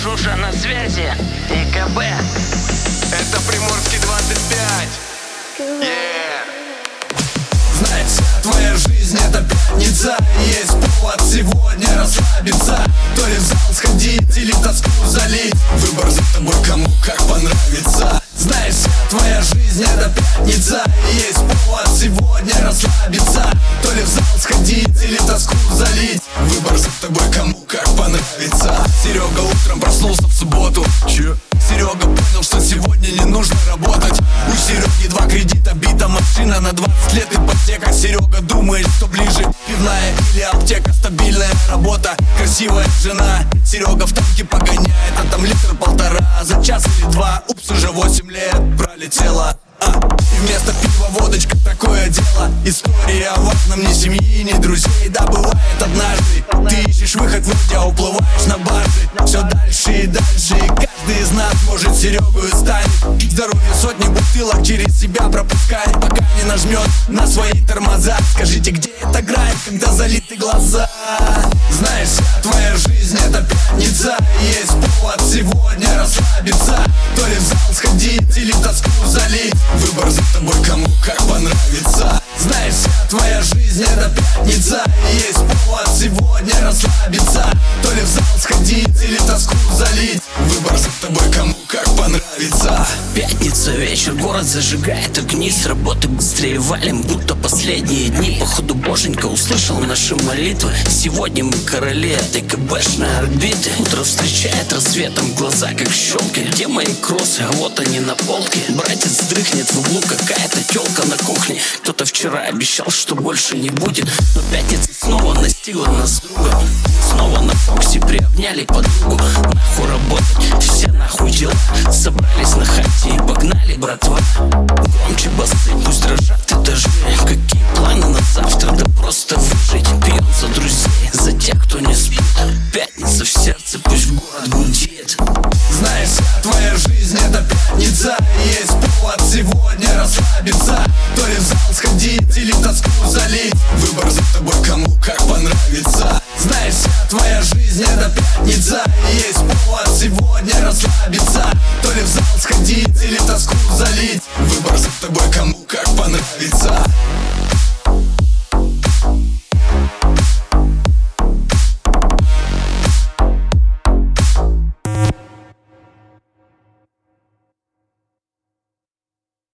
Шуша на связи, ИКБ. Это Приморский 25. Знаешь, твоя жизнь это пятница, есть повод сегодня расслабиться. То ли в зал сходить или тоску залить, выбор за тобой, кому как понравится. Знаешь, твоя жизнь это пятница, есть повод сегодня расслабиться. То ли в зал сходить или тоску залить, выбор за тобой, кому как понравится. Серега утром проснулся в субботу. Серега понял, что сегодня не нужно работать. У Сереги 2 кредита, бита машина на 20 лет ипотека. Серега думает, что ближе, пивная или аптека. Стабильная работа, красивая жена. Серега в танке погоняет, а там литр-полтора за час или два. Упс, уже 8 лет пролетело. И вместо пива водочка, такое дело. История о важном ни семьи, ни друзей. Да, бывает однажды ты ищешь выход в люди, а уплываешь на барже. Все дальше и дальше, и каждый из нас может Серегу и станет. Здоровье сотни бутылок через себя пропускает, пока не нажмет на свои тормоза. Скажите, где эта грань, когда залиты глаза? Знаешь, твоя жизнь это пятница, есть повод сегодня расслабиться. То ли в зал сходить или тоску залить, выбор за тобой, кому как понравится. Знаешь, твоя жизнь это пятница, есть повод сегодня расслабиться. То ли в зал сходить или тоску залить, выбор за тобой, кому как понравится. Пятница, вечер, город зажигает огни. С работы быстрее валим, будто последние дни. Походу боженька услышал наши молитвы. Сегодня мы короли этой КБшной орбиты. Утро встречает рассветом, глаза как щелки. Где мои кроссы, а вот они на полке. Братец дрыхнет в углу, какая-то тёлка на кухне. Кто-то вчера обещал, что больше не будет. Но пятница снова настигла нас с другом. Снова на Фоксе приобняли подругу. Нахуй работать, все нахуй дела. Собрались на хате и погнали, братва. Громче басы, пусть дрожат этажи. Какие планы на завтра, да просто выжить. Пьем за друзей, за тех, кто не спит. Пятница в сердце, пусть в город гудит. Знаешь, твоя жизнь это пятница, есть повод сегодня расслабиться. То ли в зал сходить или тоску залить, выбор за тобой, кому как понравится. Знаешь, твоя жизнь это пятница, есть повод сегодня расслабиться. То ли в зал сходить или тоску залить, выбор за тобой, кому как понравится.